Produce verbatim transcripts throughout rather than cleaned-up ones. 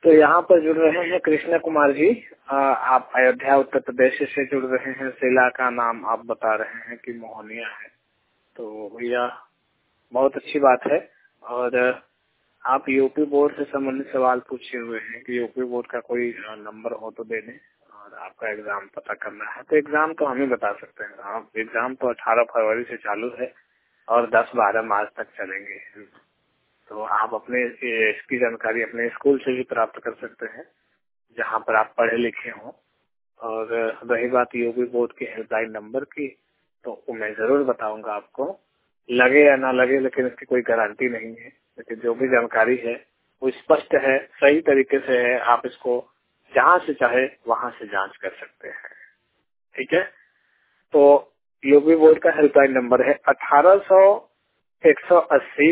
तो यहाँ पर जुड़ रहे हैं कृष्णा कुमार जी। आ, आप अयोध्या उत्तर प्रदेश से जुड़ रहे हैं। जिला का नाम आप बता रहे हैं कि मोहनिया है। तो भैया बहुत अच्छी बात है। और आप यूपी बोर्ड से संबंधित सवाल पूछे हुए हैं कि यूपी बोर्ड का कोई नंबर हो तो दे दें और आपका एग्जाम पता करना है। तो एग्जाम तो हम ही बता सकते हैं। आप एग्जाम तो अठारह फरवरी से चालू है और दस बारह मार्च तक चलेंगे। तो आप अपने इसकी जानकारी अपने स्कूल से भी प्राप्त कर सकते हैं जहां पर आप पढ़े लिखे हों। और रही बात यूपी बोर्ड के हेल्पलाइन नंबर की, तो मैं जरूर बताऊंगा आपको, लगे या ना लगे, लेकिन इसकी कोई गारंटी नहीं है। लेकिन जो भी जानकारी है वो स्पष्ट है, सही तरीके से है। आप इसको जहां से चाहे वहां से जांच कर सकते हैं। ठीक है। तो यूपी बोर्ड का हेल्पलाइन नंबर है अठारह सौ एक सौ अस्सी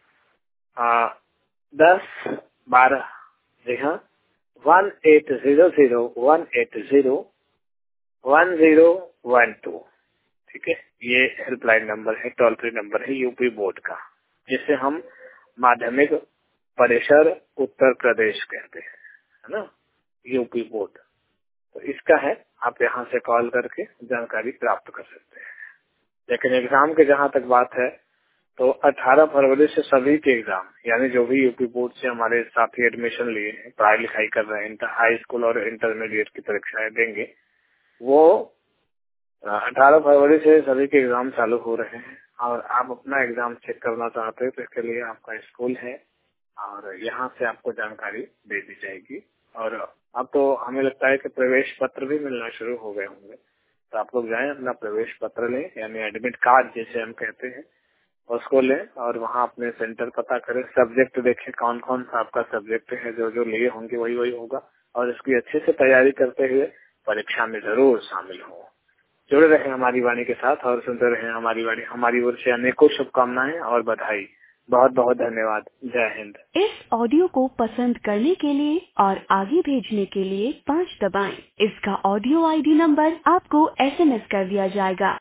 दस बारह। जी हाँ, one eight zero zero one eight zero one zero one two. ठीक है, ये हेल्पलाइन नंबर है, टोल फ्री नंबर है यूपी बोर्ड का, जिसे हम माध्यमिक परिषद उत्तर प्रदेश कहते हैं, है ना, यूपी बोर्ड। तो इसका है, आप यहाँ से कॉल करके जानकारी प्राप्त कर सकते हैं। लेकिन एग्जाम के जहाँ तक बात है, तो अठारह फरवरी से सभी के एग्जाम, यानी जो भी यूपी बोर्ड से हमारे साथी एडमिशन लिए हैं, पढ़ाई लिखाई कर रहे हैं, इंटर हाई स्कूल और इंटरमीडिएट की परीक्षाएं देंगे, वो अठारह फरवरी से सभी के एग्जाम चालू हो रहे हैं। और आप अपना एग्जाम चेक करना चाहते हैं तो इसके लिए आपका स्कूल है और यहाँ से आपको जानकारी दे दी जाएगी। और अब तो हमें लगता है कि प्रवेश पत्र भी मिलना शुरू हो गए होंगे। तो आप लोग जाएं, अपना प्रवेश पत्र लें, यानी एडमिट कार्ड जिसे हम कहते हैं, उसको लें और वहाँ अपने सेंटर पता करें। सब्जेक्ट देखें कौन कौन सा आपका सब्जेक्ट है, जो जो लिए होंगे वही वही होगा। और इसकी अच्छे से तैयारी करते हुए परीक्षा में जरूर शामिल हो। जुड़े रहें हमारी वाणी के साथ और सुनते रहें हमारी वाणी। हमारी ओर से अनेकों शुभकामनाएं और बधाई। बहुत बहुत धन्यवाद। जय हिंद। इस ऑडियो को पसंद करने के लिए और आगे भेजने के लिए पाँच दबाएं। इसका ऑडियो आईडी नंबर आपको एसएमएस कर दिया जाएगा।